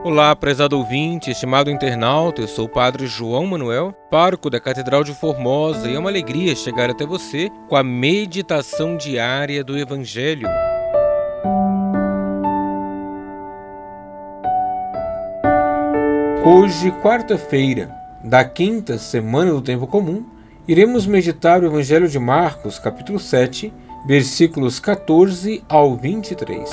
Olá, prezado ouvinte, estimado internauta, eu sou o Padre João Manuel, pároco da Catedral de Formosa, e é uma alegria chegar até você com a meditação diária do Evangelho. Hoje, quarta-feira, da quinta semana do Tempo Comum, iremos meditar o Evangelho de Marcos, capítulo 7, versículos 14 ao 23.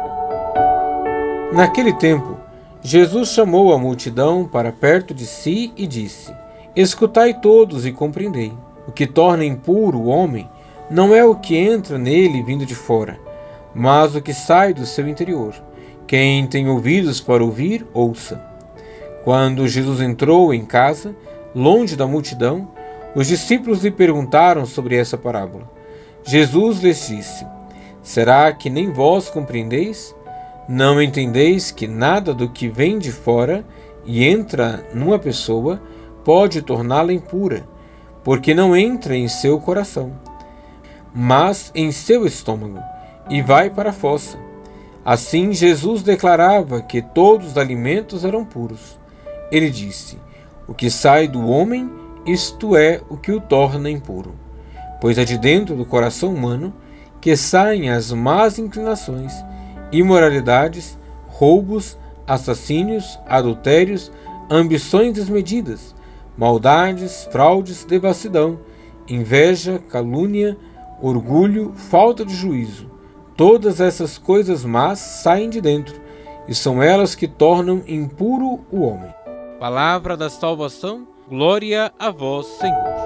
Naquele tempo, Jesus chamou a multidão para perto de si e disse: Escutai todos e compreendei. O que torna impuro o homem não é o que entra nele vindo de fora, mas o que sai do seu interior. Quem tem ouvidos para ouvir, ouça. Quando Jesus entrou em casa, longe da multidão, os discípulos lhe perguntaram sobre essa parábola. Jesus lhes disse: Será que nem vós compreendeis? Não entendeis que nada do que vem de fora e entra numa pessoa pode torná-la impura, porque não entra em seu coração, mas em seu estômago, e vai para a fossa. Assim Jesus declarava que todos os alimentos eram puros. Ele disse: O que sai do homem, isto é o que o torna impuro. Pois é de dentro do coração humano que saem as más inclinações, imoralidades, roubos, assassínios, adultérios, ambições desmedidas, maldades, fraudes, devassidão, inveja, calúnia, orgulho, falta de juízo. Todas essas coisas más saem de dentro, e são elas que tornam impuro o homem. Palavra da salvação, glória a vós, Senhor.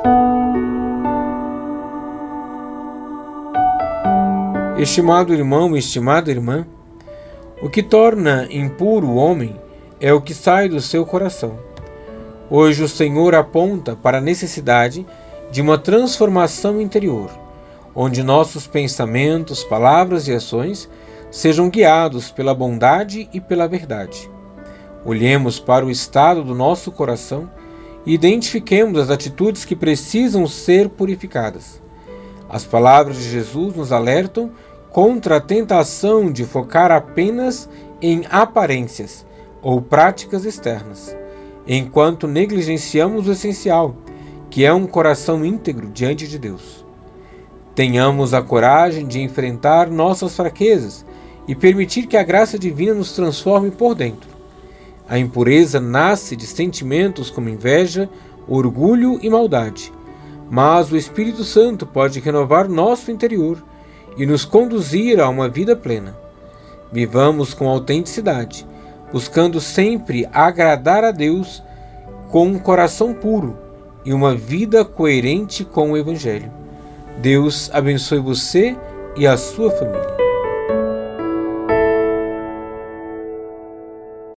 Estimado irmão e estimada irmã, o que torna impuro o homem é o que sai do seu coração. Hoje o Senhor aponta para a necessidade de uma transformação interior, onde nossos pensamentos, palavras e ações sejam guiados pela bondade e pela verdade. Olhemos para o estado do nosso coração e identifiquemos as atitudes que precisam ser purificadas. As palavras de Jesus nos alertam contra a tentação de focar apenas em aparências ou práticas externas, enquanto negligenciamos o essencial, que é um coração íntegro diante de Deus. Tenhamos a coragem de enfrentar nossas fraquezas e permitir que a graça divina nos transforme por dentro. A impureza nasce de sentimentos como inveja, orgulho e maldade, mas o Espírito Santo pode renovar nosso interior e nos conduzir a uma vida plena. Vivamos com autenticidade, buscando sempre agradar a Deus com um coração puro e uma vida coerente com o Evangelho. Deus abençoe você e a sua família.